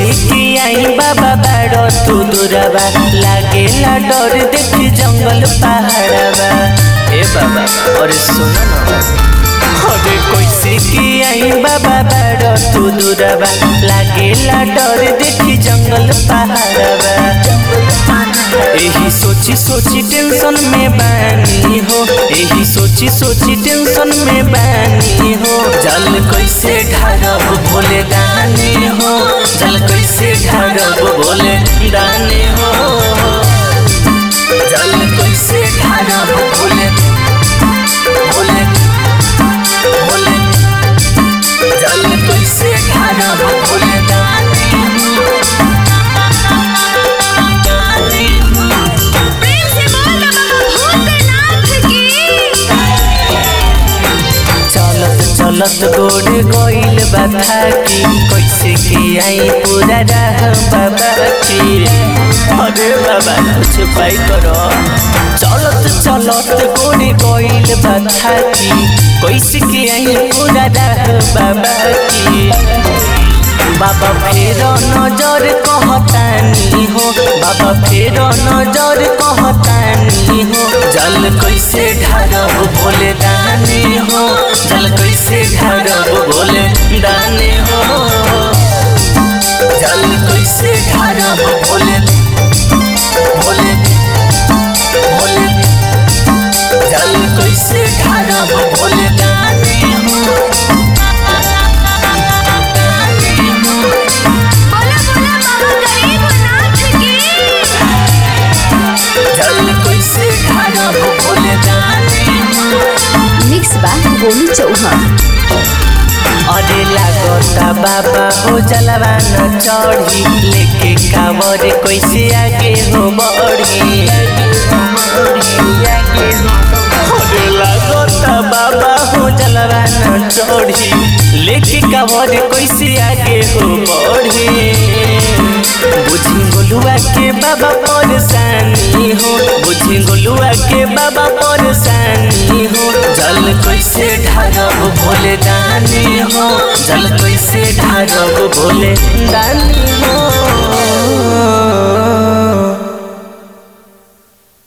कैसे की आई बाबा बाड़ो तू दूरबा लागेला डर देखी जंगल पहाड़बा। ए बाबा अरे सुन ना, अरे कैसे की आई बाबा बाड़ो तू दूरबा लागेला डर देखी जंगल पहाड़बा। यही सोची सोची टेंशन में बानी हो, यही सोची सोची टेंशन में बानी हो। जल कैसे ढारब भोले दानी हो, जल कैसे ढारब भोले दानी हो, जल कैसे ढारब भोले भोले भोले, जल कैसे ढारब भोले दानी हो। चलत गोड़ गइल बाधा की कैसे की आई पूरा राह बाबा की। अरे बाबा कुछ पाई करो। चलत चलत गोड़ गइल बाधा की कैसे की आई पूरा राह बाबा की। बाबा फेर नजर कहतानी हो, बाबा फेर नजर कहतानी हो। जल कैसे ढारब भोले दानी हो, जल कैसे ढारब भोले दानी हो, जल कैसे ढारब भोले भोले भोले, जल कैसे ढारब भोले दानी हो। मिक्स बा गोलू चौहान। अरे लागता बाबा हो जलवा न चढ़ी लेके कावर कैसे आगे हो बढ़ी। अरे लागता बाबा हो जलवा न चढ़ी लेके कावर कैसे आगे हो बढ़ी। बुझी गोलुआ के बाबा परेशानी हो, बुझी गोलुआ के बाबा परेशानी हो। जल कैसे ढारब भोले दानी हो, जल कैसे ढारब भोले दानी